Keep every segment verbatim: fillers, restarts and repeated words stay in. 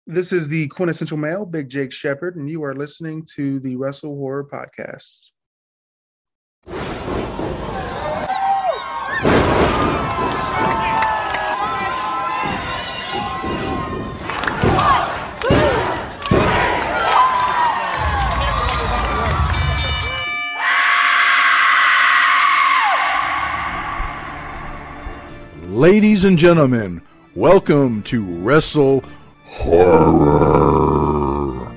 This is the quintessential male, Big Jake Shepherd, and you are listening to the Wrestle Horror Podcast. Ladies and gentlemen, welcome to Wrestle Horror.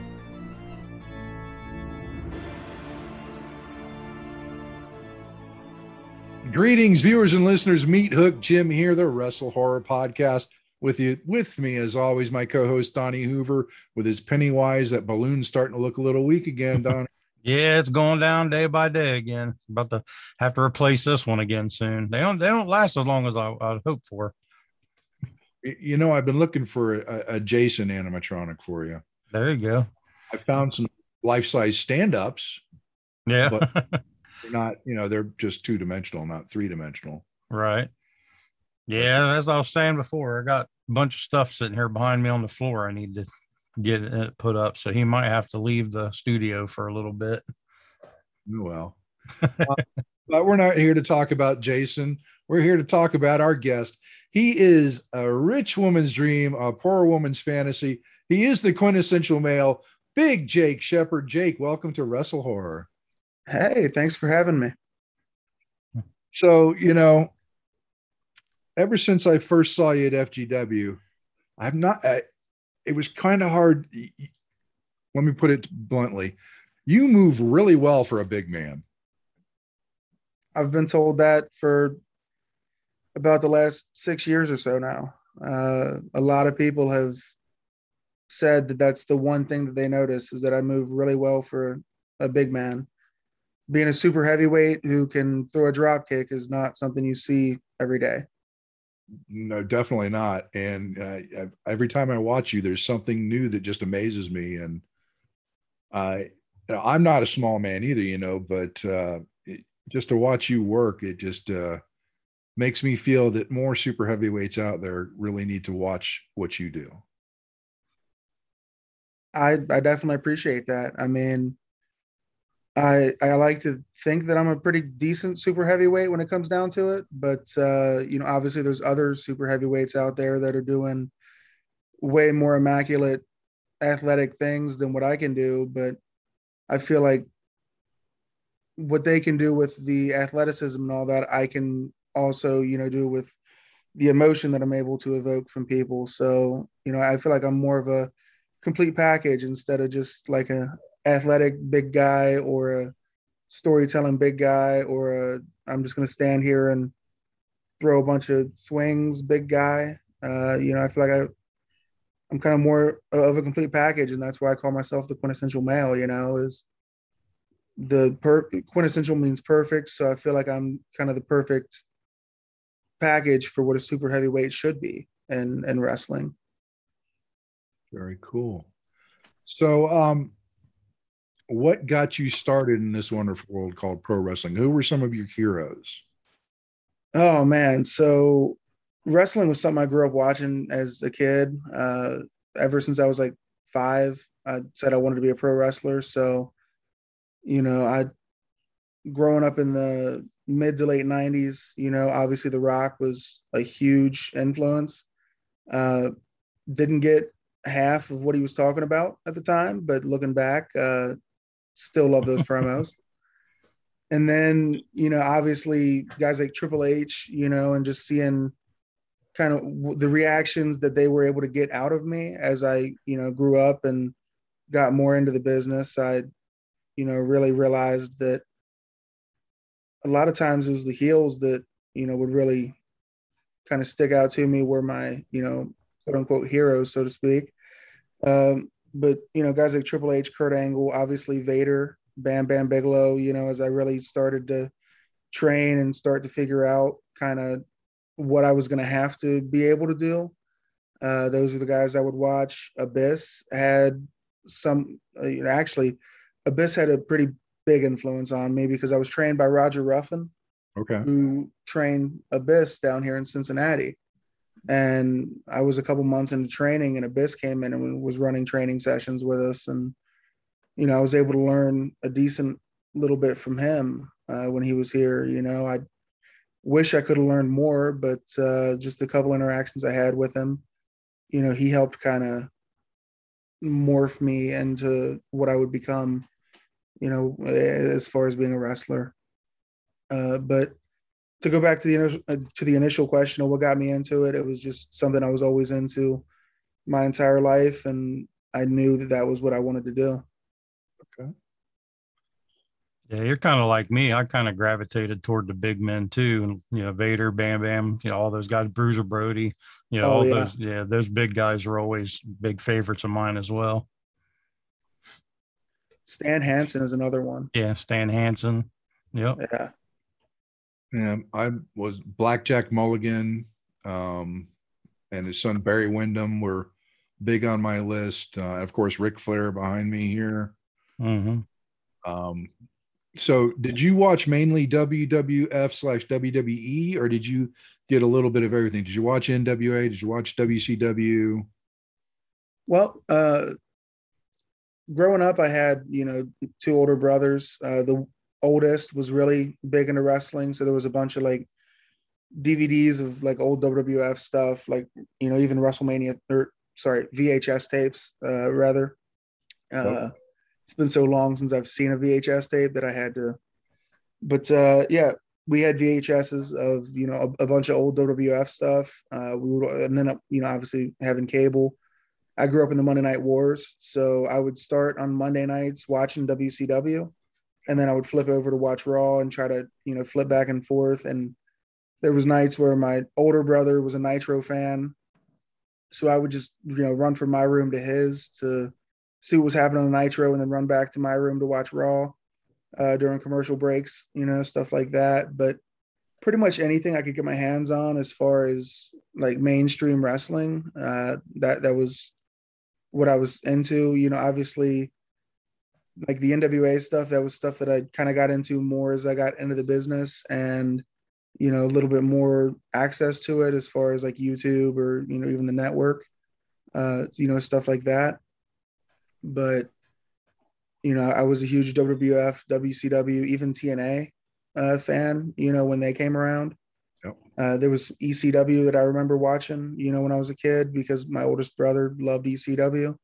Greetings, viewers and listeners. Meat Hook Jim here, the Wrestle Horror Podcast. With you, with me as always, my co-host Donnie Hoover with his Pennywise. That balloon's starting to look a little weak again, Donnie. Yeah, it's going down day by day again. About to have to replace this one again soon. They don't they don't last as long as I, I'd hope for. You know, I've been looking for a, a Jason animatronic for you. There you go. I found some life-size stand-ups. Yeah. But they're not, you know, they're just two-dimensional, not three-dimensional. Right. Yeah, as I was saying before, I got a bunch of stuff sitting here behind me on the floor I need to get it put up, so he might have to leave the studio for a little bit. Oh, well. uh, but we're not here to talk about Jason. We're here to talk about our guest. He is a rich woman's dream, a poor woman's fantasy. He is the quintessential male, Big Jake Shepherd. Jake, welcome to Wrestle Horror. Hey, thanks for having me. So, you know, ever since I first saw you at F G W, I've not, I, it was kind of hard. Let me put it bluntly. You move really well for a big man. I've been told that for about the last six years or so now. Uh, a lot of people have said that that's the one thing that they notice is that I move really well for a big man. Being a super heavyweight who can throw a drop kick is not something you see every day. No, definitely not. And uh, every time I watch you, there's something new that just amazes me. And I, uh, I'm not a small man either, you know, but uh, it, just to watch you work, it just uh, makes me feel that more super heavyweights out there really need to watch what you do. I, I definitely appreciate that. I mean, I I like to think that I'm a pretty decent super heavyweight when it comes down to it, but uh, you know, obviously there's other super heavyweights out there that are doing way more immaculate athletic things than what I can do. But I feel like what they can do with the athleticism and all that, I can also, you know, do with the emotion that I'm able to evoke from people. So, you know, I feel like I'm more of a complete package instead of just like a athletic big guy or a storytelling big guy or a I'm just going to stand here and throw a bunch of swings big guy. Uh, you know, I feel like I I'm kind of more of a complete package, and that's why I call myself the quintessential male. You know, is the per quintessential means perfect, so I feel like I'm kind of the perfect package for what a super heavyweight should be in in wrestling. Very cool. So, um, what got you started in this wonderful world called pro wrestling? Who were some of your heroes? Oh man, so wrestling was something I grew up watching as a kid. Uh, ever since I was like five, I said I wanted to be a pro wrestler. So, you know, I growing up in the mid to late nineties, you know, obviously The Rock was a huge influence. Uh, didn't get half of what he was talking about at the time, but looking back, uh, still love those promos. And then, you know, obviously guys like Triple H, you know, and just seeing kind of w- the reactions that they were able to get out of me as I, you know, grew up and got more into the business, I, you know, really realized that a lot of times it was the heels that, you know, would really kind of stick out to me were my, you know, quote unquote heroes, so to speak. Um, but, you know, guys like Triple H, Kurt Angle, obviously Vader, Bam Bam Bigelow, you know, as I really started to train and start to figure out kind of what I was going to have to be able to do. Uh, those were the guys I would watch. Abyss had some, uh, you know, actually, Abyss had a pretty big influence on me because I was trained by Roger Ruffin, Okay. who trained Abyss down here in Cincinnati. And I was a couple months into training, and Abyss came in and was running training sessions with us. And, you know, I was able to learn a decent little bit from him uh, when he was here. You know, I wish I could have learned more, but uh, just a couple interactions I had with him, you know, he helped kind of morph me into what I would become, you know, as far as being a wrestler. Uh, but to go back to the initial, uh, to the initial question of what got me into it, it was just something I was always into my entire life, and I knew that that was what I wanted to do. Okay. Yeah, you're kind of like me. I kind of gravitated toward the big men too, and you know, Vader, Bam Bam, you know, all those guys, Bruiser Brody, you know, Oh all yeah, those, yeah, those big guys are always big favorites of mine as well. Stan Hansen is another one. Yeah, Stan Hansen. Yep. Yeah, Yeah, I was Blackjack Mulligan, um, and his son Barry Windham were big on my list. Uh, of course, Ric Flair behind me here. Mm-hmm. Um, so, did you watch mainly W W F slash W W E, or did you get a little bit of everything? Did you watch N W A? Did you watch W C W? well, uh, growing up, I had, you know, two older brothers. Uh, the oldest was really big into wrestling, so there was a bunch of like D V Ds of like old W W F stuff, like, you know, even WrestleMania, or sorry, V H S tapes, uh, rather. Yep. Uh, it's been so long since I've seen a V H S tape that I had to. But uh, yeah, we had V H S's of, you know, a, a bunch of old W W F stuff. Uh, we would, and then, you know, obviously having cable. I grew up in the Monday Night Wars, so I would start on Monday nights watching W C W, and then I would flip over to watch Raw and try to, you know, flip back and forth. And there was nights where my older brother was a Nitro fan, so I would just, you know, run from my room to his to see what was happening on Nitro, and then run back to my room to watch Raw uh, during commercial breaks, you know, stuff like that. But pretty much anything I could get my hands on as far as like mainstream wrestling, uh, that that was what I was into. You know, obviously like the N W A stuff, that was stuff that I kind of got into more as I got into the business, and, you know, a little bit more access to it as far as like YouTube or, you know, even the network, uh, you know, stuff like that. But, you know, I was a huge W W F, W C W, even T N A uh, fan, you know, when they came around. Yep. Uh, there was E C W that I remember watching, you know, when I was a kid because my oldest brother loved E C W.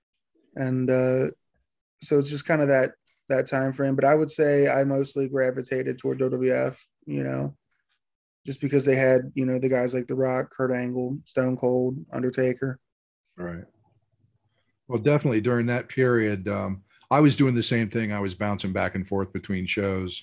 And uh, so it's just kind of that that time frame. But I would say I mostly gravitated toward W W F, you know, just because they had, you know, the guys like The Rock, Kurt Angle, Stone Cold, Undertaker. Right. Well, definitely during that period, um, I was doing the same thing. I was bouncing back and forth between shows.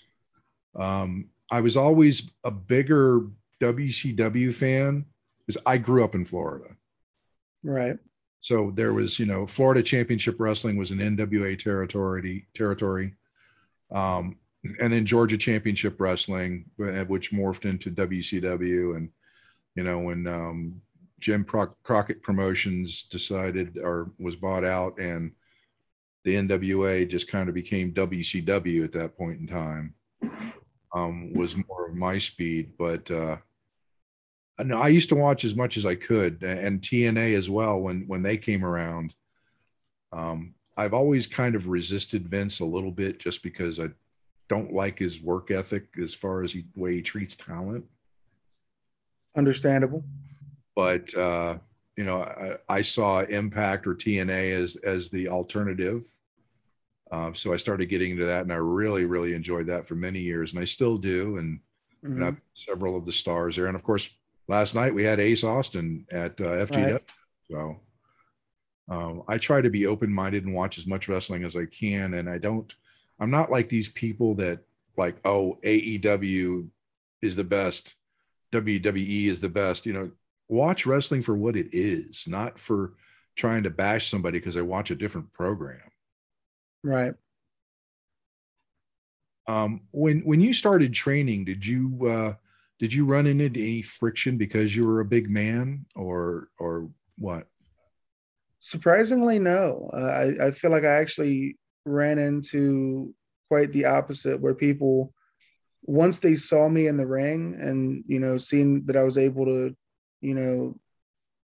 Um, I was always a bigger W C W fan because I grew up in Florida. Right. So there was, you know, Florida Championship Wrestling was an N W A territory, territory, um, and then Georgia Championship Wrestling, which morphed into W C W. And you know, when um, Jim Pro- Crockett Promotions decided or was bought out, and the N W A just kind of became W C W at that point in time, um, was more of my speed. But uh, no, I used to watch as much as I could, and T N A as well when when they came around. Um, I've always kind of resisted Vince a little bit just because I don't like his work ethic as far as the way he treats talent. Understandable. But uh, you know, I, I saw Impact or T N A as as the alternative. Uh, so I started getting into that, and I really, really enjoyed that for many years, and I still do. And, Mm-hmm. and I've several of the stars there, and of course, last night we had Ace Austin at uh, F G W. Right. So um, I try to be open minded and watch as much wrestling as I can, and I don't. I'm not like these people that like, oh, A E W is the best, W W E is the best. You know, watch wrestling for what it is, not for trying to bash somebody because they watch a different program. Right. Um, when when you started training, did you uh, did you run into any friction because you were a big man, or or what? Surprisingly, no. Uh, I I feel like I actually ran into quite the opposite, where people, once they saw me in the ring and, you know, seeing that I was able to, you know,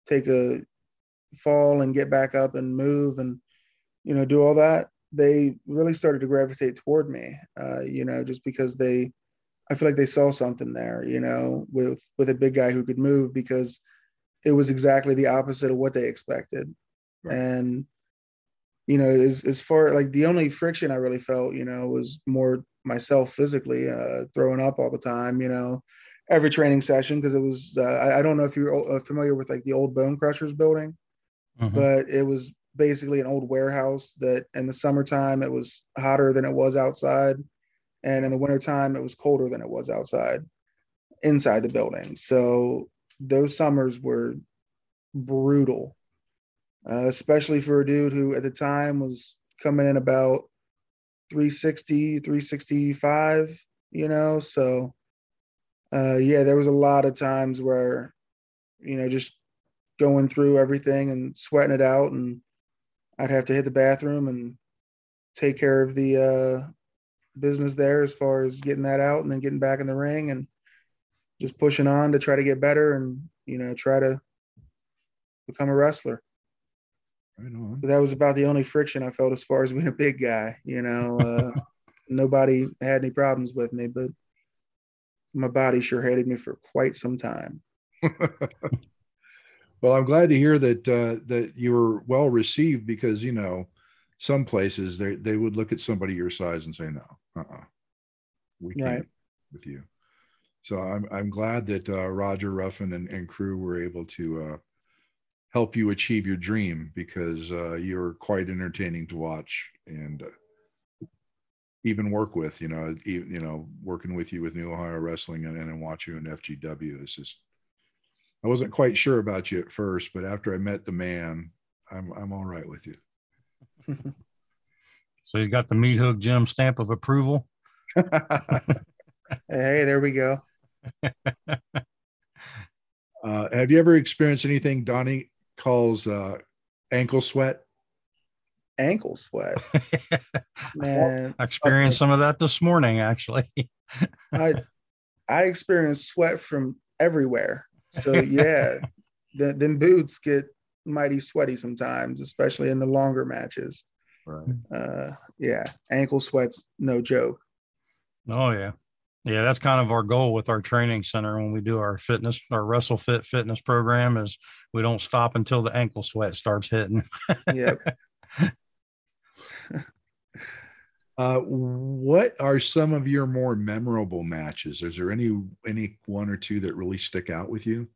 take a fall and get back up and move and, you know, do all that, they really started to gravitate toward me, uh, you know, just because they, I feel like they saw something there, you know, with, with a big guy who could move, because it was exactly the opposite of what they expected. Right. And, you know, as, as far like the only friction I really felt, you know, was more myself physically, uh, throwing up all the time, you know, every training session. Cause it was, uh, I, I don't know if you're familiar with like the old Bone Crushers building, mm-hmm. but it was basically an old warehouse that in the summertime, it was hotter than it was outside. And in the wintertime, it was colder than it was outside inside the building. So those summers were brutal, uh, especially for a dude who at the time was coming in about three sixty, three sixty-five, you know? So, uh, yeah, there was a lot of times where, you know, just going through everything and sweating it out, and I'd have to hit the bathroom and take care of the uh, business there as far as getting that out and then getting back in the ring and just pushing on to try to get better and, you know, try to become a wrestler. Right on. So that was about the only friction I felt as far as being a big guy, you know. Uh, nobody had any problems with me, but my body sure hated me for quite some time. Well, I'm glad to hear that uh, that you were well received, because, you know, some places they they would look at somebody your size and say, no, uh-uh, we can't right. with you. So I'm I'm glad that uh, Roger Ruffin and, and crew were able to uh, help you achieve your dream, because uh, you're quite entertaining to watch and uh, even work with. You know, even, you know, working with you with New Ohio Wrestling and and watch you in F G W is just. I wasn't quite sure about you at first, but after I met the man, I'm I'm all right with you. So you got the Meat Hook Gym stamp of approval. Hey, there we go. Uh, have you ever experienced anything Donnie calls uh, ankle sweat? Ankle sweat, man. I experienced some of that this morning, actually. I I experienced sweat from everywhere. So yeah, the, them boots get mighty sweaty sometimes, especially in the longer matches. Right. Uh, yeah, ankle sweat's no joke. Oh yeah, yeah. That's kind of our goal with our training center when we do our fitness, our WrestleFit fitness program, is we don't stop until the ankle sweat starts hitting. Yep. Uh, what are some of your more memorable matches? Is there any any one or two that really stick out with you?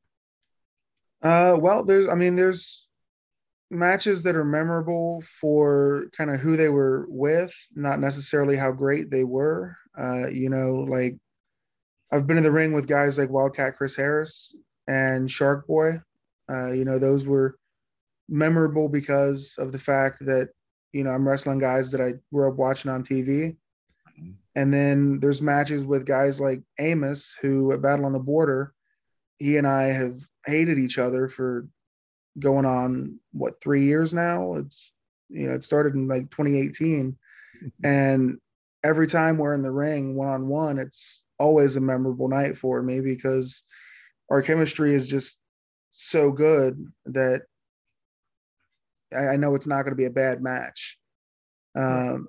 Uh, well, there's, I mean, there's matches that are memorable for kind of who they were with, not necessarily how great they were. Uh, you know, like I've been in the ring with guys like Wildcat Chris Harris and Shark Boy. Uh, you know, those were memorable because of the fact that, you know, I'm wrestling guys that I grew up watching on T V. And then there's matches with guys like Amos, who at Battle on the Border, he and I have hated each other for going on, what, three years now? It's, you know, it started in like twenty eighteen. And every time we're in the ring one-on-one, it's always a memorable night for me, because our chemistry is just so good that I, I know it's not going to be a bad match. Um, right.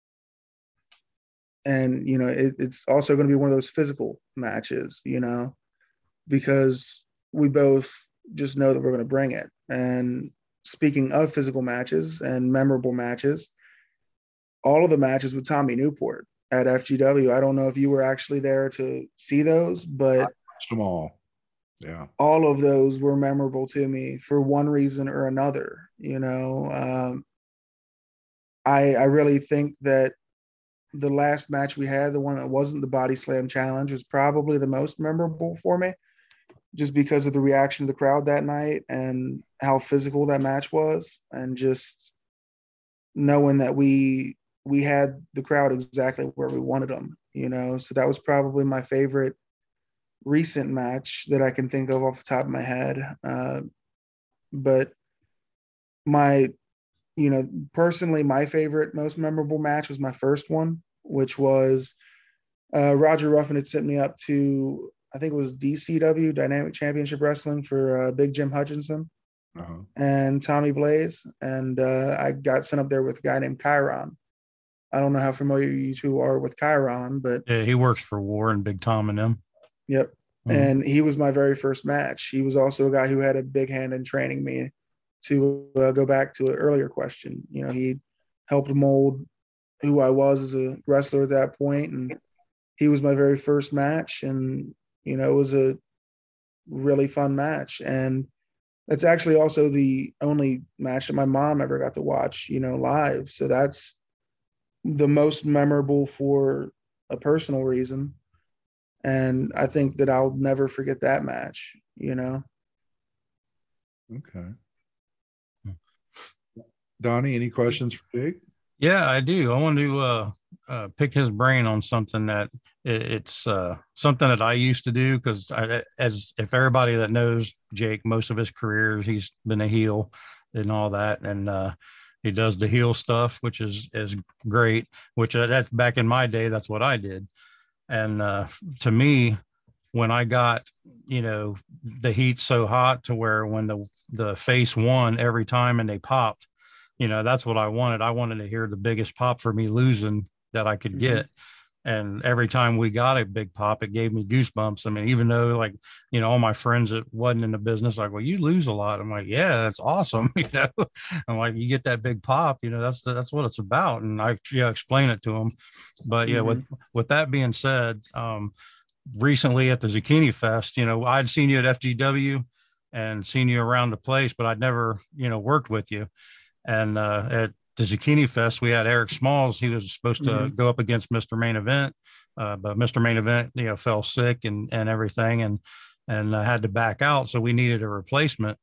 And, you know, it, it's also going to be one of those physical matches, you know, because we both just know that we're going to bring it. And speaking of physical matches and memorable matches, all of the matches with Tommy Newport at F G W, I don't know if you were actually there to see those, but I watched them all. Yeah. All of those were memorable to me for one reason or another. You know, um, I, I really think that the last match we had, the one that wasn't the Body Slam Challenge, was probably the most memorable for me, just because of the reaction of the crowd that night and how physical that match was, and just knowing that we we had the crowd exactly where we wanted them, you know. So that was probably my favorite recent match that I can think of off the top of my head. Uh, but my, you know, personally, my favorite, most memorable match was my first one, which was uh, Roger Ruffin had sent me up to I think it was D C W, Dynamic Championship Wrestling, for uh, Big Jim Hutchinson Uh-huh. and Tommy Blaze. And uh, I got sent up there with a guy named Chiron. I don't know how familiar you two are with Chiron, but Yeah, he works for War and Big Tom and them. yep. Mhm. And he was my very first match. He was also a guy who had a big hand in training me. To uh, go back to an earlier question, you know, he helped mold who I was as a wrestler at that point, and he was my very first match, and you know, it was a really fun match, and that's actually also the only match that my mom ever got to watch, you know, live. So that's the most memorable for a personal reason, and I think that I'll never forget that match. You know. Okay. Donnie, any questions for Jake? Yeah, I do. I want to uh, uh, pick his brain on something that it, it's uh, something that I used to do because, as if everybody that knows Jake, most of his careers he's been a heel and all that, and uh, he does the heel stuff, which is is great. Which uh, that's back in my day, that's what I did, and uh, to me, when I got you know the heat so hot to where when the the face won every time and they popped. You know, that's what I wanted. I wanted to hear the biggest pop for me losing that I could Mhm. get. And every time we got a big pop, it gave me goosebumps. I mean, even though like, you know, all my friends that wasn't in the business, like, well, you lose a lot. I'm like, yeah, that's awesome. You know, I'm like, you get that big pop, you know, that's, that's what it's about. And I, yeah, explain it to them. But yeah, with, Mhm. with that being said, um, recently at the Zucchini Fest, you know, I'd seen you at F G W and seen you around the place, but I'd never, you know, worked with you. And uh, at the Zucchini Fest, we had Eric Smalls. He was supposed to Mhm. go up against Mister Main Event, uh, but Mister Main Event, you know, fell sick and and everything, and and uh, had to back out. So we needed a replacement.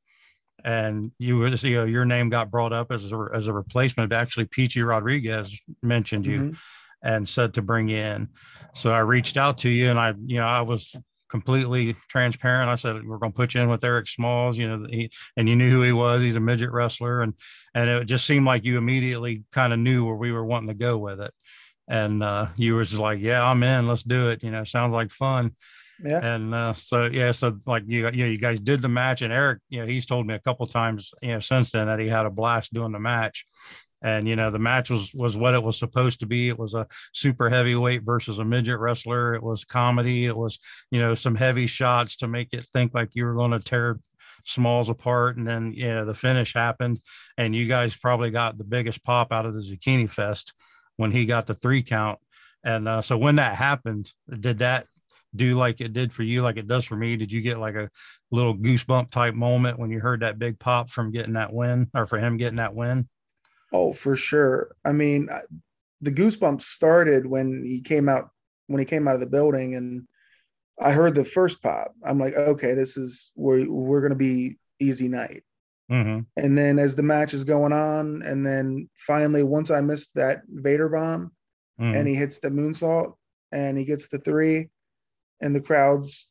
And you were, you know, your name got brought up as a, as a replacement. Actually, Peachy Rodriguez mentioned you Mhm. and said to bring you in. So I reached out to you, and I, you know, I was completely transparent. I said we're going to put you in with Eric Smalls, you know, he, and you knew who he was. He's a midget wrestler, and and it just seemed like you immediately kind of knew where we were wanting to go with it. And uh, you were just like, yeah, I'm in. Let's do it. You know, sounds like fun. Yeah. And uh, so yeah, so like you, you know, you guys did the match, and Eric, you know, he's told me a couple times, you know, since then that he had a blast doing the match. And you know, the match was was what it was supposed to be. It was a super heavyweight versus a midget wrestler. It was comedy. It was, you know, some heavy shots to make it think like you were going to tear Smalls apart. And then, you know, the finish happened, and you guys probably got the biggest pop out of the Zucchini Fest when he got the three count. And uh, so when that happened, did that do like it did for you, like it does for me? Did you get like a little goosebump type moment when you heard that big pop from getting that win, or for him getting that win? Oh, for sure. I mean, I- the goosebumps started when he came out when he came out of the building, and I heard the first pop. I'm like, okay, this is where we're gonna be easy night. Mm-hmm. And then as the match is going on, and then finally, once I missed that Vader bomb, and Mm-hmm. he hits the moonsault, and he gets the three, and the crowd's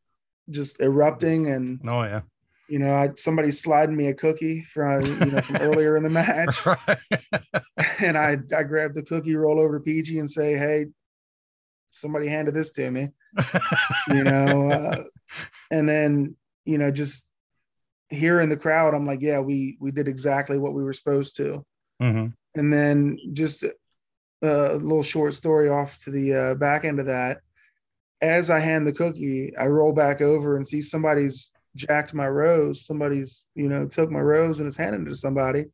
just erupting, and Oh yeah. you know, I, somebody sliding me a cookie from you know from earlier in the match, Right. and I I grab the cookie, roll over to P G, and say, hey, somebody handed this to me, you know, uh, and then you know just here in the crowd, I'm like, yeah, we we did exactly what we were supposed to. Mm-hmm. And then just a, a little short story off to the uh, back end of that. As I hand the cookie, I roll back over and see somebody's jacked my rose. Somebody's you know took my rose and is handing it to somebody.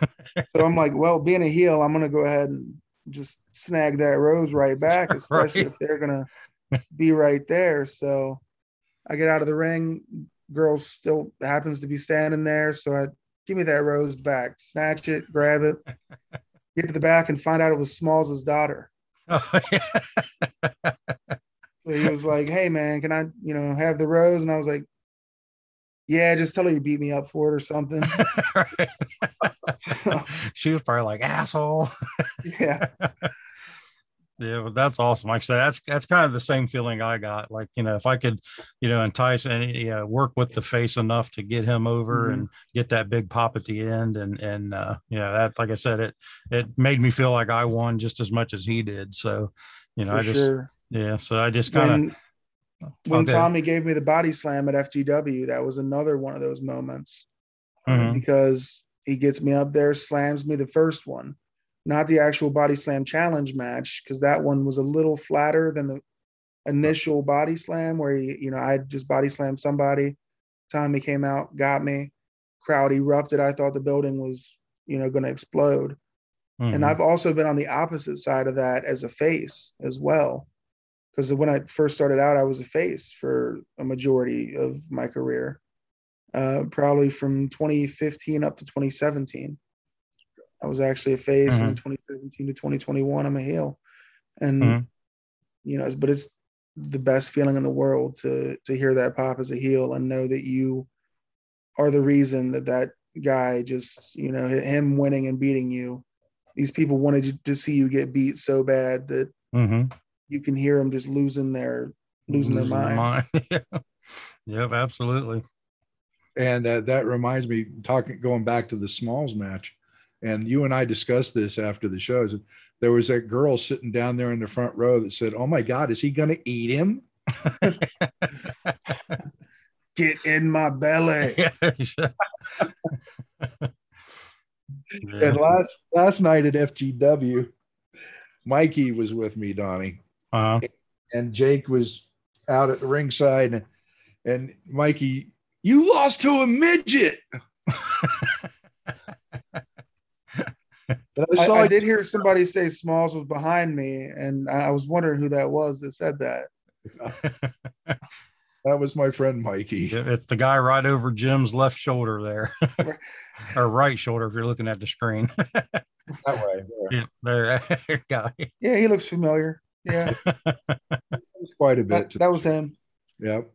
So I'm like, well, being a heel, I'm gonna go ahead and just snag that rose right back, especially Right. if they're gonna be right there. So I get out of the ring. Girl still happens to be standing there. So I give me that rose back, snatch it, grab it, get to the back and find out it was Smalls' daughter. Oh, yeah. So he was like, hey man, can I, you know, have the rose? And I was like, yeah, just tell her you beat me up for it or something. Right. She was probably like, asshole. Yeah. Yeah, well, that's awesome. Like I said, that's that's kind of the same feeling I got. Like, you know, if I could, you know, entice and you know, work with the face enough to get him over Mm-hmm. and get that big pop at the end, and and uh, you know, that like I said, it it made me feel like I won just as much as he did. So, you know, For I just sure. yeah. So I just kind of When when Okay. Tommy gave me the body slam at F G W, that was another one of those moments uh, Mhm. because he gets me up there, slams me the first one, not the actual body slam challenge match, because that one was a little flatter than the initial body slam where he, you know, I just body slammed somebody. Tommy came out, got me. Crowd erupted. I thought the building was, you know, going to explode. And Mhm. I've also been on the opposite side of that as a face as well. Because when I first started out, I was a face for a majority of my career, uh, probably from twenty fifteen up to twenty seventeen. I was actually a face, and then Mhm. twenty seventeen to twenty twenty-one, I'm a heel. And Mhm. you know, but it's the best feeling in the world to to hear that pop as a heel and know that you are the reason that that guy just, you know, him winning and beating you. These people wanted you to see you get beat so bad that Mhm. you can hear them just losing their losing their Losing their minds. mind. Yep, absolutely. And uh, that reminds me, talking going back to the Smalls match, and you and I discussed this after the shows. There was that girl sitting down there in the front row that said, "Oh my God, is he going to eat him?" Get in my belly. And Yeah. last last night at F G W, Mikey was with me, Donnie, Uh-huh. and Jake was out at the ringside, and, and Mikey, you lost to a midget. And I I, saw I did hear somebody say Smalls was behind me, and I was wondering who that was that said that. that was my friend Mikey. Yeah, it's the guy right over Jim's left shoulder there, or right shoulder if you're looking at the screen. That way, Yeah, there, guy. Yeah, he looks familiar. Yeah, quite a bit. that, that was him. Yep.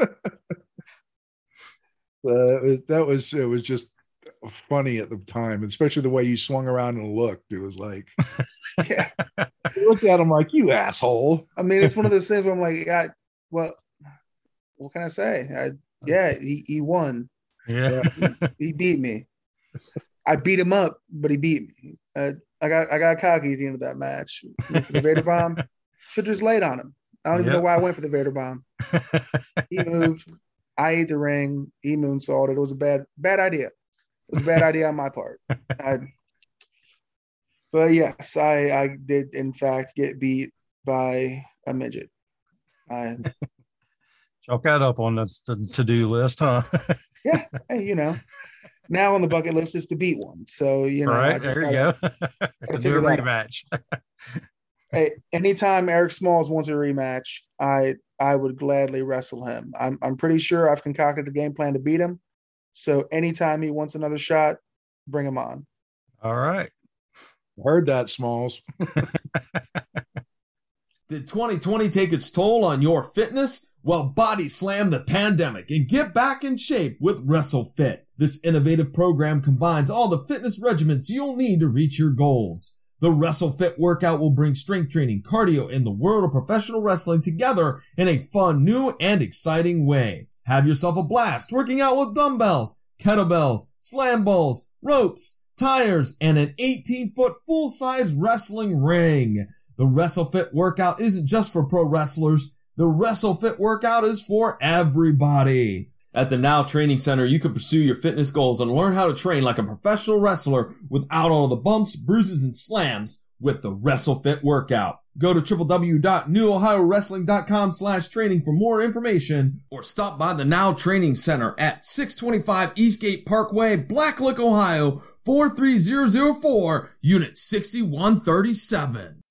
Uh, that was it was just funny at the time, especially the way you swung around and looked. It was like, Yeah, you looked at him like, you asshole. I mean, it's one of those things where I'm like, yeah, well, what can I say? I, yeah, he, he won. Yeah. He, he beat me. I beat him up, but he beat me. Uh, I got I got cocky at the end of that match. Went for the Vader bomb. Should have just laid on him. I don't even know Yep. why I went for the Vader bomb. He moved. I ate the ring. He moonsaulted. It was a bad bad idea. It was a bad idea on my part. I, but yes, I I did in fact get beat by a midget. I Chalk that up on the, the to-do list, huh? yeah. Hey, you know, now on the bucket list is to beat one. So you All know, I right, just there you gotta, go. gotta To do a figure that out. rematch. Hey, anytime Eric Smalls wants a rematch, I I would gladly wrestle him. I'm I'm pretty sure I've concocted a game plan to beat him. So anytime he wants another shot, bring him on. All right. Heard that, Smalls. Did twenty twenty take its toll on your fitness? Well, body slam the pandemic and get back in shape with WrestleFit. This innovative program combines all the fitness regimens you'll need to reach your goals. The WrestleFit workout will bring strength training, cardio, and the world of professional wrestling together in a fun, new, and exciting way. Have yourself a blast working out with dumbbells, kettlebells, slam balls, ropes, tires, and an eighteen-foot full-size wrestling ring. The WrestleFit workout isn't just for pro wrestlers. The WrestleFit workout is for everybody. At the Now Training Center, you can pursue your fitness goals and learn how to train like a professional wrestler without all the bumps, bruises, and slams with the WrestleFit workout. Go to w w w dot new ohio wrestling dot com slash training for more information, or stop by the Now Training Center at six twenty-five Eastgate Parkway, Blacklick, Ohio, four three zero zero four, Unit sixty-one thirty-seven.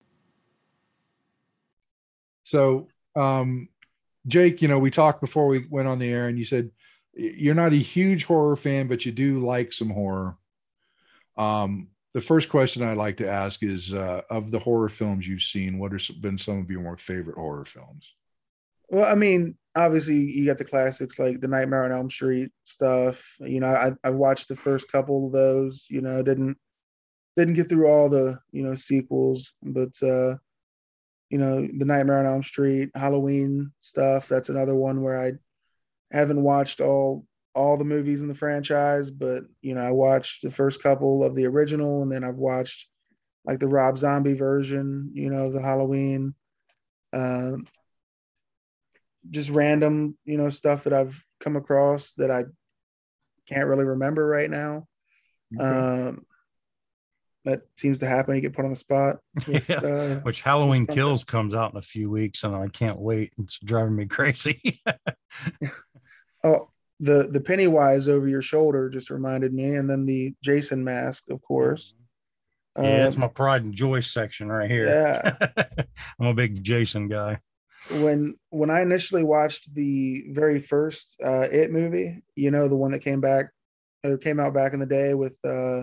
So, um, Jake, you know, we talked before we went on the air, and you said you're not a huge horror fan, but you do like some horror. Um, the first question I'd like to ask is, uh, of the horror films you've seen, what have been some of your more favorite horror films? Well, I mean, obviously you got the classics like the Nightmare on Elm Street stuff. You know, I I watched the first couple of those. You know, didn't didn't get through all the you know sequels, but uh, you know, the Nightmare on Elm Street, Halloween stuff. That's another one where I haven't watched all all the movies in the franchise, but you know, I watched the first couple of the original, and then I've watched like the Rob Zombie version, you know, the Halloween. Um, just random, you know, stuff that I've come across that I can't really remember right now. Okay. Um, that seems to happen. You get put on the spot. With, Yeah. uh, Which Halloween with Kills comes out in a few weeks, and I can't wait. It's driving me crazy. oh, the the Pennywise over your shoulder just reminded me, and then the Jason mask, of course. Yeah, it's Um, my pride and joy section right here. yeah, I'm a big Jason guy. when when I initially watched the very first uh, It movie, you know, the one that came back or came out back in the day with uh,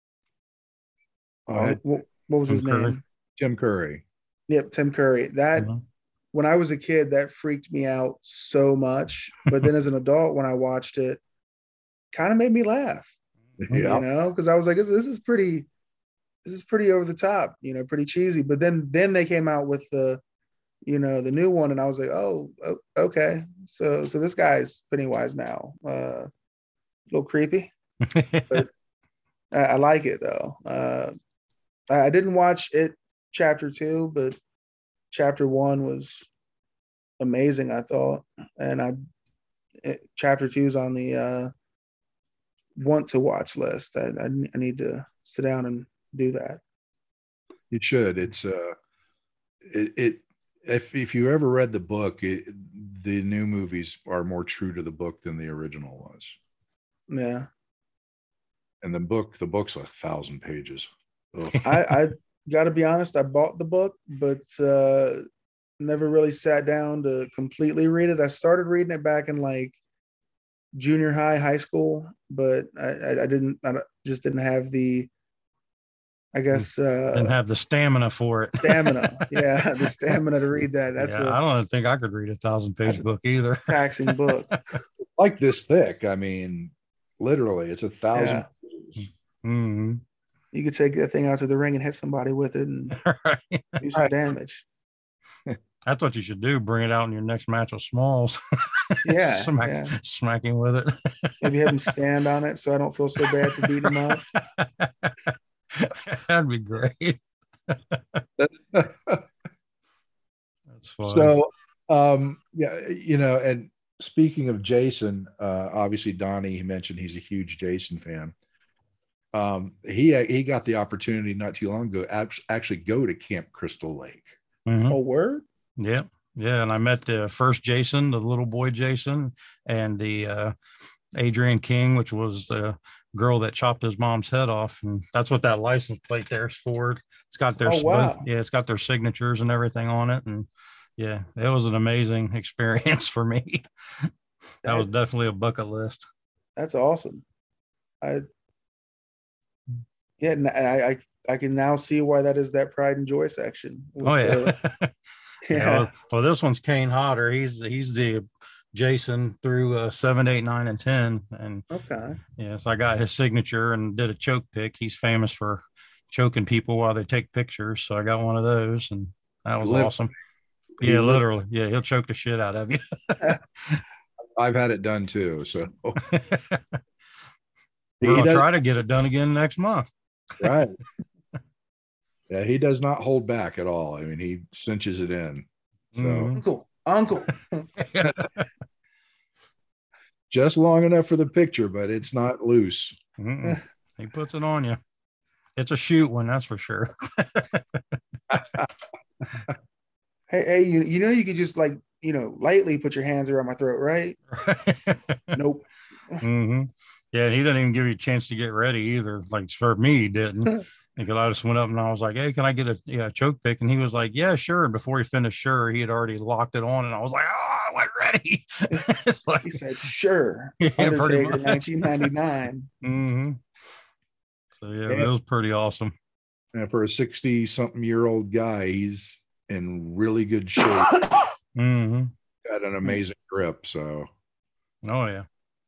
Go oh, ahead. what, what was Tim his Curry. name? Tim Curry. Yep, Tim Curry. That Mhm. when I was a kid, that freaked me out so much. But then as an adult, when I watched it, kind of made me laugh, Yeah. you know, because I was like, this, this is pretty, this is pretty over the top, you know, pretty cheesy. But then then they came out with the, you know, the new one, and I was like, oh, o- okay, so so this guy's Pennywise now. Uh, a little creepy, but I, I like it though. Uh, I, I didn't watch it chapter two, but chapter one was amazing, I thought, and I it, chapter two is on the uh, want to watch list. I, I I need to sit down and do that. It should. It's uh, it, it if if you ever read the book, it, the new movies are more true to the book than the original was. Yeah, And the book, the book's a thousand pages. Ugh. I I got to be honest. I bought the book, but uh, never really sat down to completely read it. I started reading it back in like junior high, high school, but I, I, I didn't, I just didn't have the, I guess, Didn't uh, have the stamina for it. stamina. Yeah, the stamina to read that. That's Yeah, a I don't think I could read a thousand that's page a book either. taxing book. Like this thick. I mean, literally, it's a thousand Yeah, pages. Mm-hmm. you could take that thing out to the ring and hit somebody with it and Right. do some Right. damage. That's what you should do. Bring it out in your next match with Smalls. Just Yeah, smack, yeah. smack him with it. Maybe have him stand on it so I don't feel so bad for beating him up. That'd be great. That's funny. So, um, yeah, you know, and speaking of Jason, uh, obviously Donnie, he mentioned he's a huge Jason fan. Um, he he got the opportunity not too long ago to actually go to Camp Crystal Lake. Mhm. Oh, word? Yeah. Yeah. And I met the first Jason, the little boy Jason, and the uh, Adrienne King, which was the girl that chopped his mom's head off. And that's what that license plate there is for. It's got their, Oh, wow. yeah, it's got their signatures and everything on it. And yeah, it was an amazing experience for me. That was That, definitely a bucket list. that's awesome. I yeah, and I, I I can now see why that is that pride and joy section. With Oh yeah. the, yeah. yeah. Well, well, this one's Kane Hodder. He's he's the Jason through uh, seven, eight, nine, and ten. And Okay. yeah, so I got his signature and did a choke pick. He's famous for choking people while they take pictures. So I got one of those, and that was Literally. awesome. He Yeah, lit- literally. Yeah, he'll choke the shit out of you. I've had it done too. So We're He gonna does- try to get it done again next month. right. Yeah, he does not hold back at all. I mean, he cinches it in. So Mhm. Uncle, uncle. just long enough for the picture, but it's not loose. Mm-mm. He puts it on you. It's a shoot one, that's for sure. Hey, hey, you, you know you could just like, you know, lightly put your hands around my throat, right? Nope. hmm Yeah, and he didn't even give you a chance to get ready either. Like for me, he didn't. Because I just went up and I was like, "Hey, can I get a yeah choke pick?" And he was like, "Yeah, sure." And before he finished, sure, he had already locked it on, and I was like, "Oh, I wasn't ready." It's like, He said, sure. yeah, pretty Undertaker, much. nineteen ninety-nine. hmm So yeah, Yeah. it was pretty awesome. And for a sixty something year old guy, he's in really good shape. hmm Got an amazing grip. So, Oh yeah.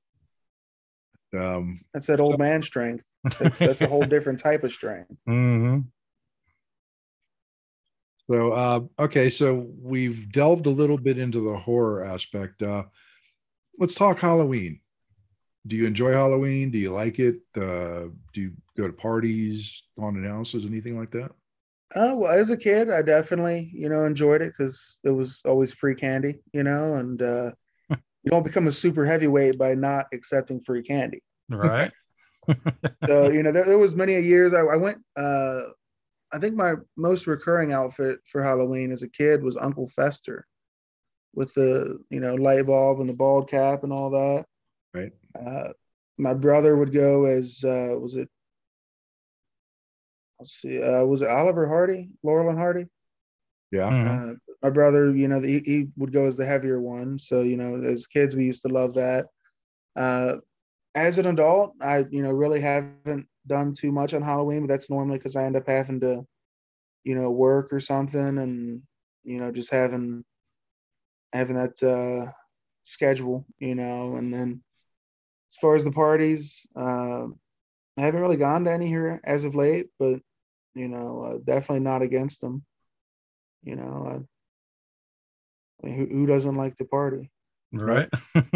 um, That's that old man strength. That's that's a whole different type of strength. hmm so, uh, okay. So we've delved a little bit into the horror aspect. Uh, let's talk Halloween. Do you enjoy Halloween? Do you like it? Uh, do you go to parties, haunted houses, anything like that? Uh, well, as a kid, I definitely, you know, enjoyed it because it was always free candy, you know, and uh, you don't become a super heavyweight by not accepting free candy. Right. So, you know, there, there was many a years I, I went. Uh, I think my most recurring outfit for Halloween as a kid was Uncle Fester with the, you know, light bulb and the bald cap and all that. Right. Uh, my brother would go as uh, was it? Let's see, uh, was it Oliver Hardy, Laurel and Hardy? Yeah. Mhm. Uh, my brother, you know, he, he would go as the heavier one. So, you know, as kids, we used to love that. Uh, as an adult, I, you know, really haven't done too much on Halloween, but that's normally because I end up having to, you know, work or something, and you know, just having having that uh, schedule, you know. And then as far as the parties, uh, I haven't really gone to any here as of late, but you know, uh, definitely not against them. You know, uh, I mean, who, who doesn't like to party? Right.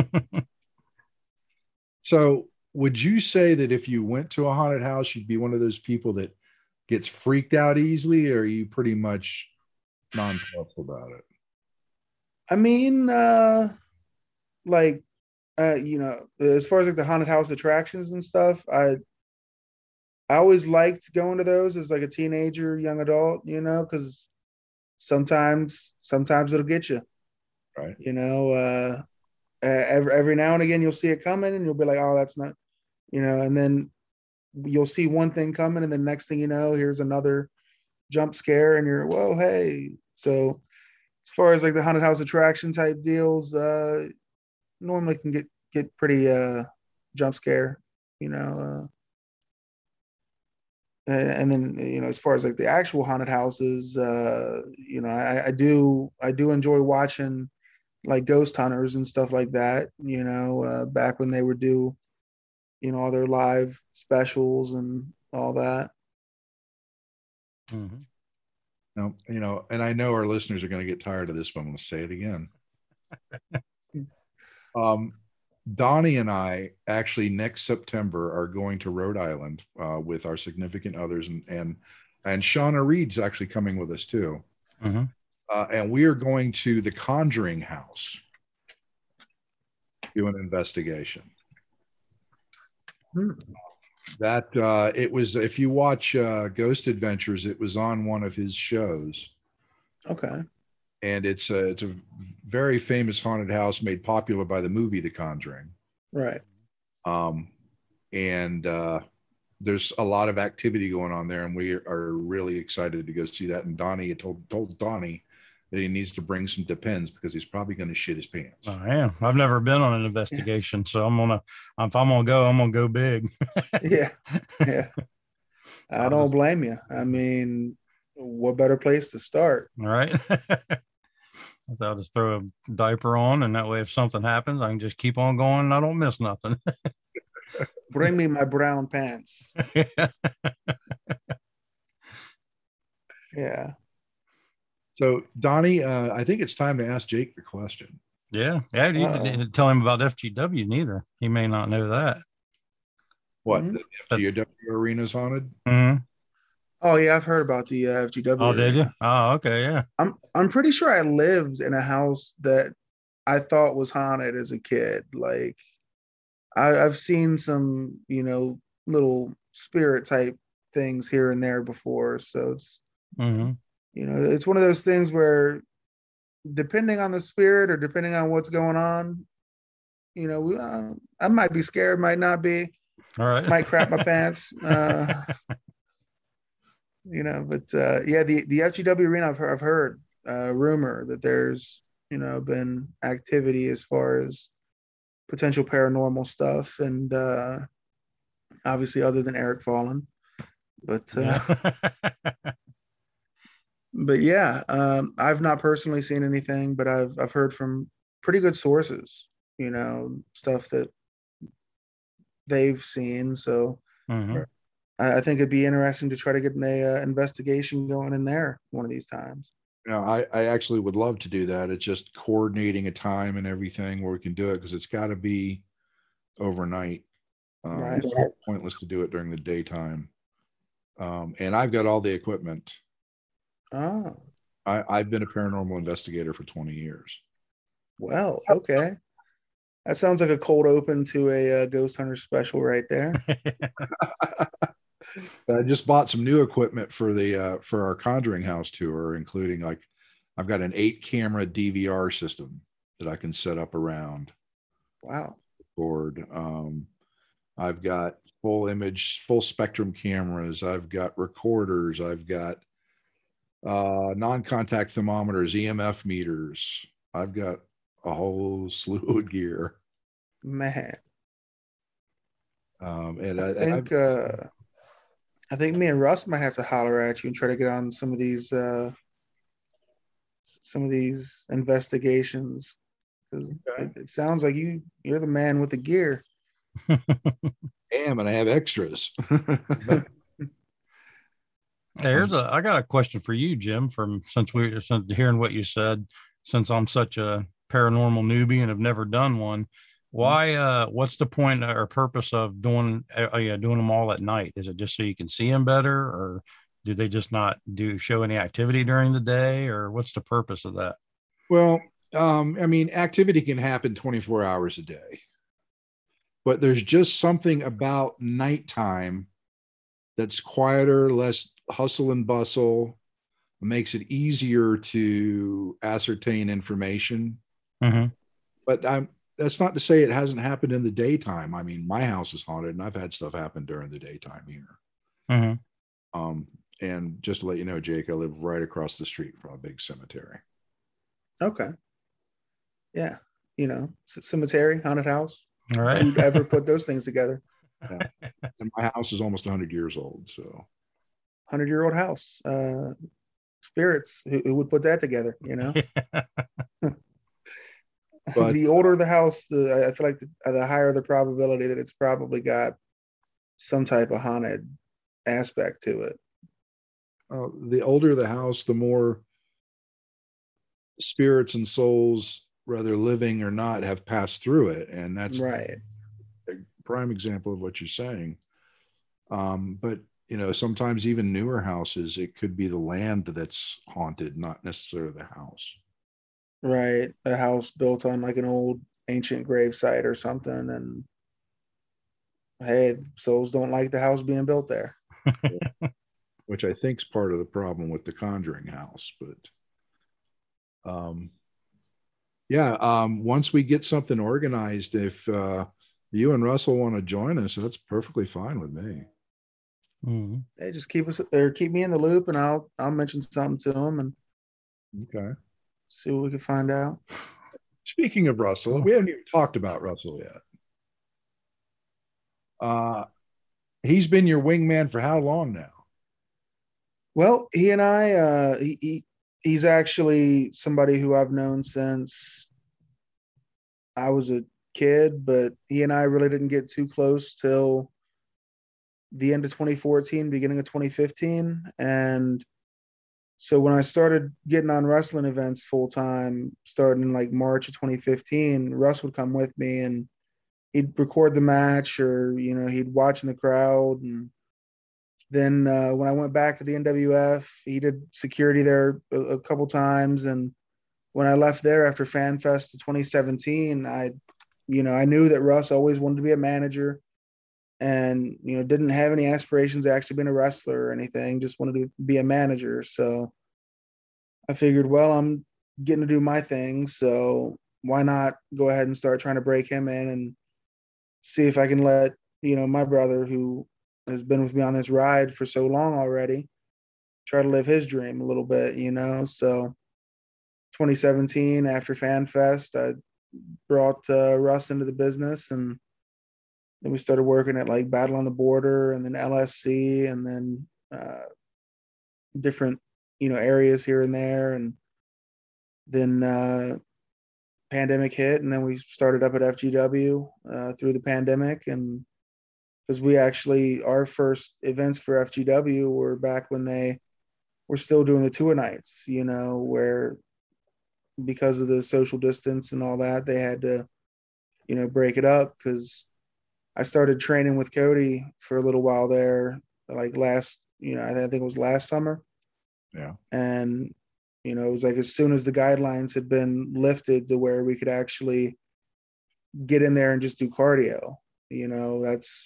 So, would you say that if you went to a haunted house, you'd be one of those people that gets freaked out easily, or are you pretty much nonplussed about it? I mean, uh, like, uh, you know, as far as like the haunted house attractions and stuff, I I always liked going to those as like a teenager, young adult, you know, because sometimes sometimes it'll get you, Right. you know. Uh, uh, every every now and again you'll see it coming, and you'll be like, oh, that's not, you know, and then you'll see one thing coming, and then next thing you know, here's another jump scare, and you're, whoa, hey. So as far as like the haunted house attraction type deals, uh, normally can get get pretty uh jump scare, you know. Uh, and, and then you know, as far as like the actual haunted houses, uh, you know, I, I do I do enjoy watching like ghost hunters and stuff like that. You know, uh, back when they would do, you know, all their live specials and all that. Mhm. No, you know, and I know our listeners are going to get tired of this, but I'm going to say it again. Um, Donnie and I actually next September are going to Rhode Island uh, with our significant others, and and and Shauna Reed's actually coming with us too. Mhm. Uh, and we are going to the Conjuring House, do an investigation. Hmm. That uh, it was, if you watch uh, Ghost Adventures, it was on one of his shows, Okay. and it's a it's a very famous haunted house made popular by the movie The Conjuring. Right. Um, and uh, there's a lot of activity going on there, and we are really excited to go see that. And Donnie had told told Donnie that he needs to bring some Depends because he's probably going to shit his pants. I am. I've never been on an Yeah. investigation, so I'm gonna. If I'm gonna go, I'm gonna go big. Yeah. Yeah. So I I'll don't just. blame you. I mean, what better place to start? All right. So I'll just throw a diaper on, and that way, if something happens, I can just keep on going, and I don't miss nothing. Bring me my brown pants. Yeah. So Donnie, uh, I think it's time to ask Jake the question. Yeah, yeah. You Uh-oh. didn't tell him about F G W neither. He may not know that. What, Mhm. the F G W arena's haunted? Mhm. Oh yeah, I've heard about the uh, F G W Oh, did you? arena. Oh, okay, yeah. I'm I'm pretty sure I lived in a house that I thought was haunted as a kid. Like I, I've seen some, you know, little spirit type things here and there before. So it's, Hmm. you know, it's one of those things where depending on the spirit or depending on what's going on, you know, we, uh, I might be scared, might not be, All right. might crap my pants. Uh, you know, but uh, yeah, the the F G W arena, I've heard, I've heard uh, rumor that there's, you know, been activity as far as potential paranormal stuff, and uh, obviously other than Eric Fallen, but uh, Yeah. but yeah, um, I've not personally seen anything, but I've I've heard from pretty good sources, you know, stuff that they've seen. So Hmm. I, I think it'd be interesting to try to get an uh, investigation going in there one of these times. You know, I, I actually would love to do that. It's just coordinating a time and everything where we can do it because it's got to be overnight. Um, Right. it's pointless to do it during the daytime. Um, and I've got all the equipment Oh, I, I've been a paranormal investigator for twenty years. well, okay. That sounds like a cold open to a uh, Ghost Hunter special right there. I just bought some new equipment for the uh, for our Conjuring House tour, including like I've got an eight camera D V R system that I can set up around Wow. board. Um, I've got full image, full spectrum cameras. I've got recorders. I've got uh, non-contact thermometers, E M F meters. I've got a whole slew of gear. Man, Um, and I I, and I've think uh I think me and Russ might have to holler at you and try to get on some of these uh some of these investigations because okay. it, it sounds like you you're the man with the gear. am, and I have extras. Hey, here's a I got a question for you, Jim, from since we since hearing what you said, since I'm such a paranormal newbie and have never done one, why uh what's the point or purpose of doing uh, yeah, doing them all at night? Is it just so you can see them better, or do they just not do show any activity during the day, or what's the purpose of that? Well, um, I mean, activity can happen twenty-four hours a day, but there's just something about nighttime that's quieter, less hustle and bustle, makes it easier to ascertain information. Mm-hmm. But I'm that's not to say it hasn't happened in the daytime. I mean, my house is haunted, and I've had stuff happen during the daytime here. Mm-hmm. Um, and just to let you know, Jake, I live right across the street from a big cemetery. Okay. Yeah. You know, c- cemetery, haunted house. All right. Who'd ever put those things together? Yeah. And my house is almost one hundred years old. So, Hundred year old house. Uh, spirits. Who, who would put that together? You know. but The older the house, the I feel like the, the higher the probability that it's probably got some type of haunted aspect to it. uh, the older the house, the more spirits and souls, whether living or not, have passed through it. And that's Right. a prime example of what you're saying. Um, but you know, sometimes even newer houses, it could be the land that's haunted, not necessarily the house. Right. A house built on like an old ancient grave site or something. And hey, souls don't like the house being built there. Which I think is part of the problem with the Conjuring House. But um, yeah, um, once we get something organized, if uh, you and Russell want to join us, that's perfectly fine with me. Mm-hmm. Hey, just keep us or keep me in the loop and I'll I'll mention something to them and Okay. see what we can find out. Speaking of Russell, we haven't even talked about Russell yet. Uh, he's been your wingman for how long now? Well, he and I, uh, he, he he's actually somebody who I've known since I was a kid, but he and I really didn't get too close till the end of twenty fourteen, beginning of twenty fifteen. And so when I started getting on wrestling events full time, starting in like March of twenty fifteen, Russ would come with me and he'd record the match or, you know, he'd watch in the crowd. And then uh, when I went back to the N W F, he did security there a, a couple times. And when I left there after FanFest of twenty seventeen, I, you know, I knew that Russ always wanted to be a manager and, you know, didn't have any aspirations of actually being a wrestler or anything, just wanted to be a manager. So I figured, well, I'm getting to do my thing. So why not go ahead and start trying to break him in and see if I can let, you know, my brother who has been with me on this ride for so long already, try to live his dream a little bit, you know? So twenty seventeen, after FanFest, I brought uh, Russ into the business and then we started working at like Battle on the Border and then L S C and then uh, different, you know, areas here and there. And then uh, pandemic hit and then we started up at F G W uh, through the pandemic. And because we actually, our first events for F G W were back when they were still doing the tour nights, you know, where because of the social distance and all that, they had to, you know, break it up because I started training with Cody for a little while there, like last, you know, I think it was last summer. Yeah. And, you know, it was like as soon as the guidelines had been lifted to where we could actually get in there and just do cardio, you know, that's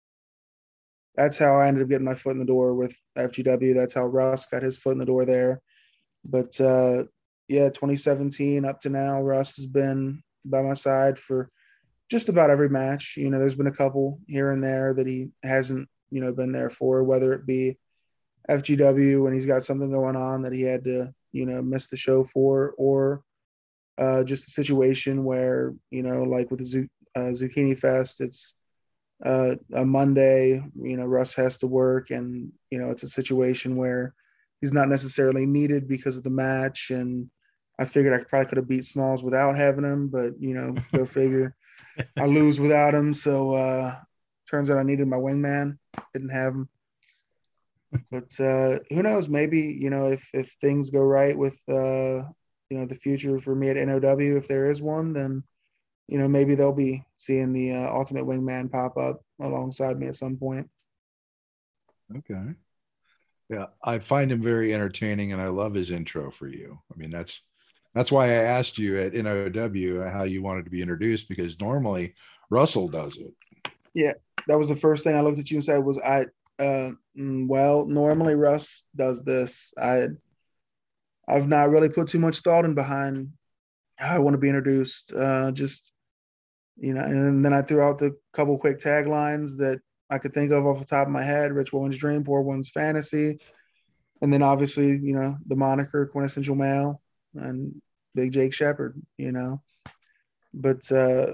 that's how I ended up getting my foot in the door with F G W. That's how Russ got his foot in the door there. But uh, yeah, twenty seventeen up to now, Russ has been by my side for just about every match. You know, there's been a couple here and there that he hasn't, you know, been there for, whether it be F G W when he's got something going on that he had to, you know, miss the show for, or uh, just a situation where, you know, like with the Zu- uh, Zucchini Fest, it's uh, a Monday, you know, Russ has to work, and, you know, it's a situation where he's not necessarily needed because of the match. And I figured I probably could have beat Smalls without having him, but, you know, go figure. I lose without him. So uh, turns out I needed my wingman, didn't have him. But uh, who knows? Maybe, you know, if if things go right with uh, you know, the future for me at N O W, if there is one, then, you know, maybe they'll be seeing the uh, Ultimate Wingman pop up alongside me at some point. Okay. Yeah, I find him very entertaining, and I love his intro for you. I mean, that's that's why I asked you at N O W how you wanted to be introduced, because normally Russell does it. Yeah, that was the first thing I looked at you and said was I. Uh, mm, well, normally Russ does this. I I've not really put too much thought in behind how I want to be introduced. Uh, just, you know, and then I threw out the couple quick taglines that I could think of off the top of my head: "Rich Woman's Dream, Poor Woman's Fantasy," and then obviously, you know, the moniker "Quintessential Male" and Big Jake Shepherd. You know, but uh,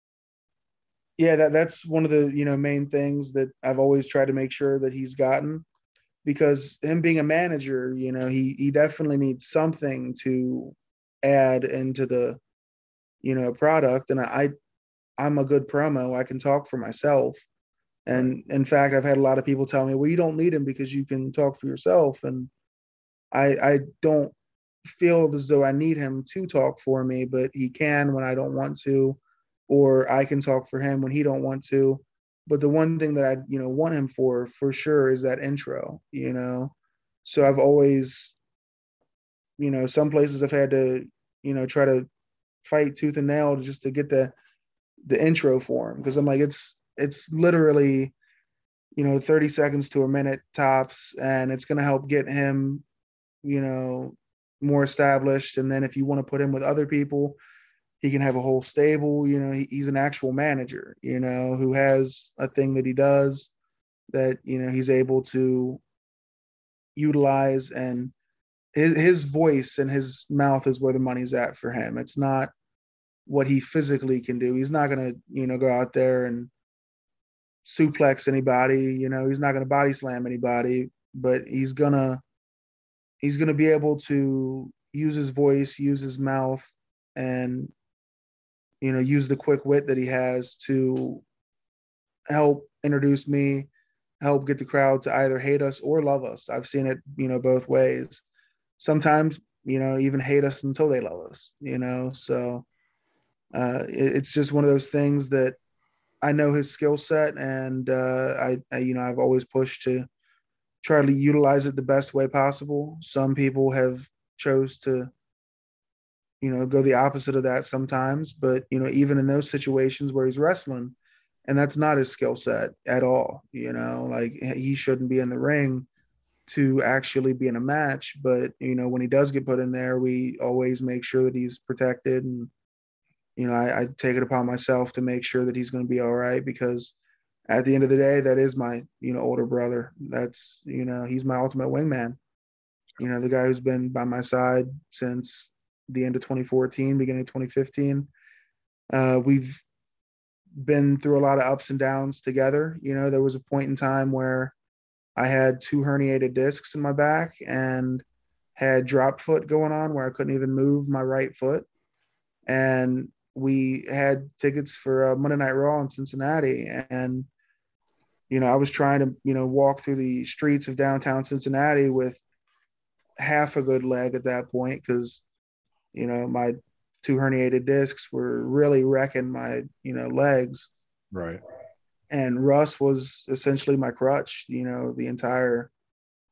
yeah, that that's one of the, you know, main things that I've always tried to make sure that he's gotten, because him being a manager, you know, he he definitely needs something to add into the, you know, product. And I I'm a good promo. I can talk for myself. Right. And in fact, I've had a lot of people tell me, well, you don't need him because you can talk for yourself. And I I don't feel as though I need him to talk for me, but he can when I don't want to, or I can talk for him when he don't want to. But the one thing that I, you know, want him for for sure is that intro, you know. So I've always, you know, some places I've had to, you know, try to fight tooth and nail just to get the the intro for him, because I'm like, it's it's literally, you know, thirty seconds to a minute tops, and it's going to help get him, you know, more established. And then if you want to put him with other people, he can have a whole stable. You know, he, he's an actual manager, you know, who has a thing that he does that, you know, he's able to utilize. And his, his voice and his mouth is where the money's at for him. It's not what he physically can do. He's not going to, you know, go out there and suplex anybody. You know, he's not going to body slam anybody, but he's going to, he's going to be able to use his voice, use his mouth, and, you know, use the quick wit that he has to help introduce me, help get the crowd to either hate us or love us. I've seen it, you know, both ways. Sometimes, you know, even hate us until they love us, you know. So uh, it, it's just one of those things that I know his skill set, and uh, I, I, you know, I've always pushed to try to utilize it the best way possible. Some people have chose to, you know, go the opposite of that sometimes. But, you know, even in those situations where he's wrestling and that's not his skill set at all, you know, like he shouldn't be in the ring to actually be in a match. But, you know, when he does get put in there, we always make sure that he's protected. And, you know, I, I take it upon myself to make sure that he's going to be all right, because at the end of the day, that is my, you know, older brother. That's, you know, he's my ultimate wingman. You know, the guy who's been by my side since the end of twenty fourteen, beginning of twenty fifteen. Uh, we've been through a lot of ups and downs together. You know, there was a point in time where I had two herniated discs in my back and had drop foot going on where I couldn't even move my right foot. And we had tickets for uh, Monday Night Raw in Cincinnati. And, you know, I was trying to, you know, walk through the streets of downtown Cincinnati with half a good leg at that point, because, you know, my two herniated discs were really wrecking my, you know, legs. Right. And Russ was essentially my crutch, you know, the entire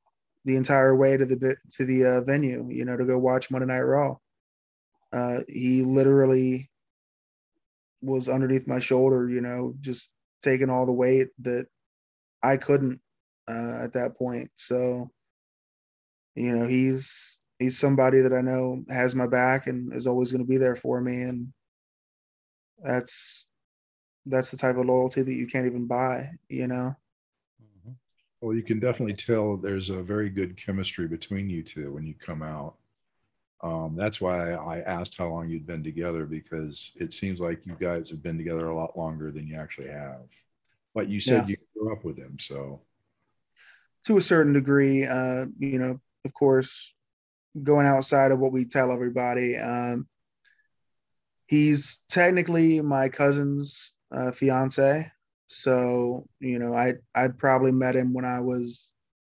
the entire way to the to the uh, venue, you know, to go watch Monday Night Raw. Uh, he literally was underneath my shoulder, you know, just taking all the weight that I couldn't uh, at that point. So, you know, he's he's somebody that I know has my back and is always going to be there for me, and that's that's the type of loyalty that you can't even buy, you know. Well, you can definitely tell there's a very good chemistry between you two when you come out. Um, that's why I asked how long you'd been together, because it seems like you guys have been together a lot longer than you actually have. But you said Yeah. you grew up with him, so. To a certain degree, uh, you know, of course, going outside of what we tell everybody, um, he's technically my cousin's uh, fiance. So, you know, I I probably met him when I was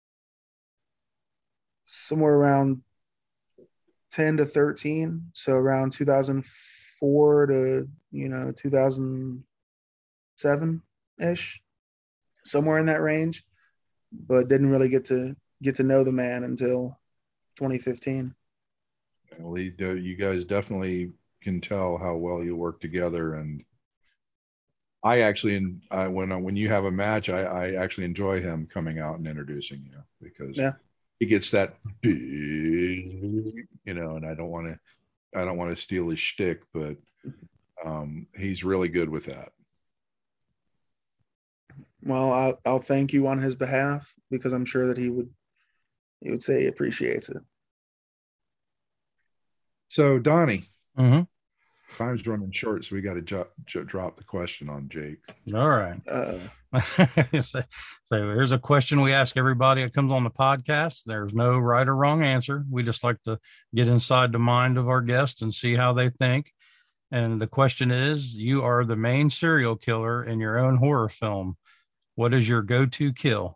somewhere around ten to thirteen. So around two thousand four to, you know, two thousand seven ish, somewhere in that range, but didn't really get to get to know the man until twenty fifteen. Well, you, you guys definitely can tell how well you work together. And I actually, I, when when you have a match, I, I actually enjoy him coming out and introducing you, because Yeah. he gets that big, you know, and I don't want to, I don't want to steal his shtick, but um, he's really good with that. Well, I'll, I'll thank you on his behalf, because I'm sure that he would he would say he appreciates it. So, Donnie, Mm-hmm. time's running short, so we got to jo- jo- drop the question on Jake. All right. Uh, so, so here's a question we ask everybody that comes on the podcast. There's no right or wrong answer. We just like to get inside the mind of our guests and see how they think. And the question is, you are the main serial killer in your own horror film. What is your go-to kill?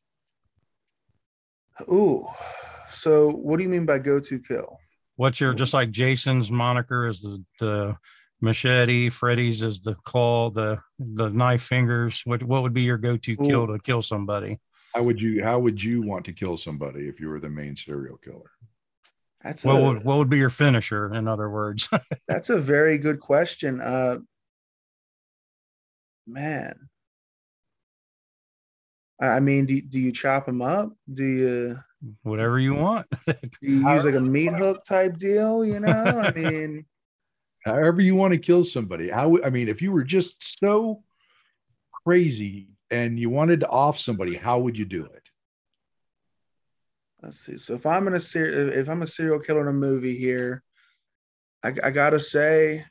ooh, so what do you mean by go-to kill? What's your, just like Jason's moniker is the, the machete, Freddy's is the claw, the the knife fingers. What what would be your go-to Ooh. kill to kill somebody? How would you How would you want to kill somebody if you were the main serial killer? That's What a would what would be your finisher, in other words? that's a very good question. Uh, man, I I mean, do do you chop them up? Do you Whatever you want. do you use like a meat hook type deal? You know, I mean, However you want to kill somebody. How I mean, if you were just so crazy and you wanted to off somebody, how would you do it? let's see. So if I'm in a ser- if I'm a serial killer in a movie here, I, I gotta say,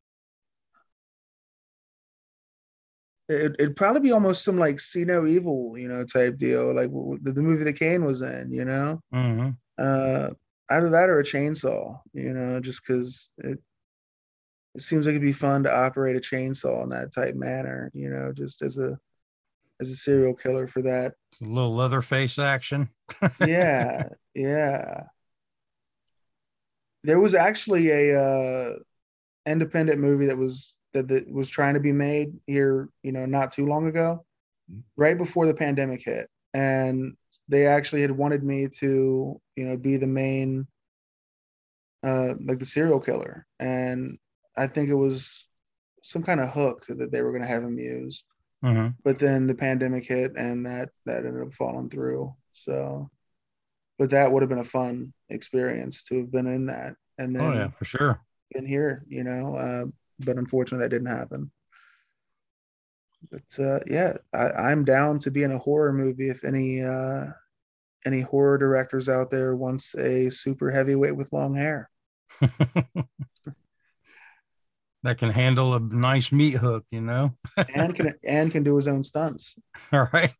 it, it'd probably be almost some like see no evil, you know, type deal, like the, the movie that Kane was in, you know. Mm-hmm. Uh, either that or a chainsaw, you know, just because it it seems like it'd be fun to operate a chainsaw in that type manner, you know, just as a as a serial killer for that. A little Leatherface action. Yeah, yeah. There was actually a uh, independent movie that was that, that was trying to be made here, you know, not too long ago, right before the pandemic hit, and they actually had wanted me to, you know, be the main, uh, like the serial killer, and I think it was some kind of hook that they were going to have him use. Mm-hmm. But then the pandemic hit, and that that ended up falling through. So, but that would have been a fun experience to have been in that, and then Oh yeah, for sure. in here, you know. Uh, but unfortunately, that didn't happen. But uh, yeah, I, I'm down to be in a horror movie if any uh, any horror directors out there wants a super heavyweight with long hair. That can handle a nice meat hook, you know. and can and can do his own stunts. All right.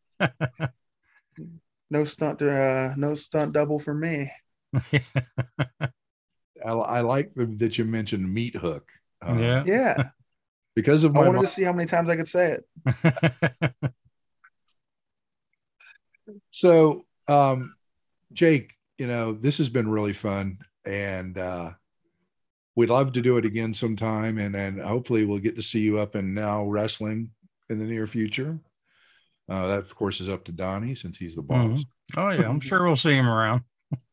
No stunt, uh, no stunt double for me. I, I like the, that you mentioned meat hook. Um, Yeah. Yeah, Because of I my wanted mom, to see how many times I could say it. so um, Jake, you know, this has been really fun, and uh, we'd love to do it again sometime, and and hopefully we'll get to see you up in Now Wrestling in the near future. Uh, that, of course, is up to Donnie since he's the boss. Mm-hmm. Oh, yeah. I'm sure we'll see him around.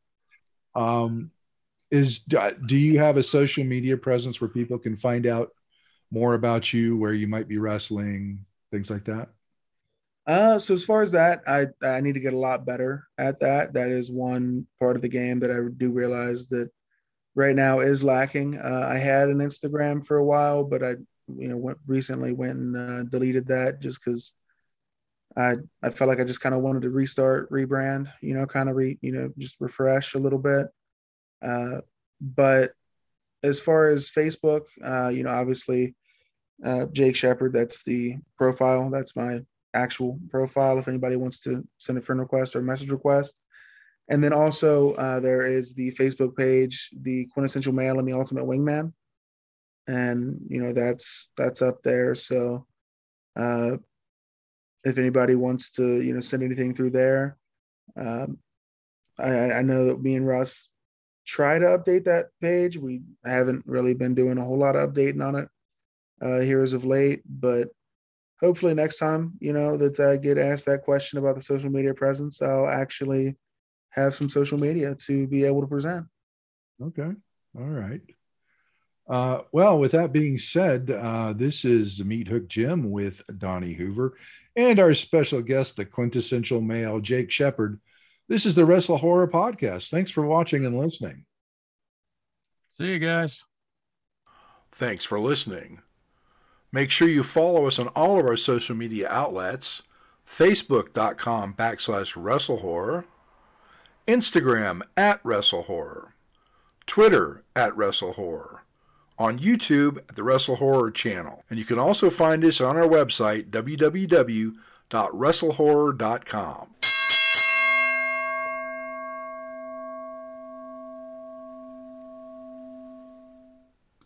um, is do you have a social media presence where people can find out more about you, where you might be wrestling, things like that? Uh, so as far as that, I I need to get a lot better at that. That is one part of the game that I do realize that right now is lacking. Uh, I had an Instagram for a while, but I you know went recently went and uh, deleted that just because I I felt like I just kind of wanted to restart, rebrand, you know, kind of re you know just refresh a little bit. Uh, but as far as Facebook, uh, you know, obviously uh, Jake Shepard, that's the profile. That's my actual profile if anybody wants to send a friend request or message request. And then also uh, there is the Facebook page, the Quintessential Male and the Ultimate Wingman. And, you know, that's that's up there. So uh, if anybody wants to, you know, send anything through there, um, I, I know that me and Russ try to update that page. We haven't really been doing a whole lot of updating on it uh, here as of late, but hopefully next time, you know, that I get asked that question about the social media presence, I'll actually have some social media to be able to present. Okay. All right. Uh, well, with that being said, uh, this is Meat Hook Jim with Donnie Hoover and our special guest, the Quintessential Male, Jake Shepard. This is the Wrestle Horror Podcast. Thanks for watching and listening. See you guys. Thanks for listening. Make sure you follow us on all of our social media outlets, facebook.com backslash WrestleHorror, Instagram at WrestleHorror, Twitter at WrestleHorror, on YouTube at the Wrestle Horror channel. And you can also find us on our website, w w w dot wrestle horror dot com.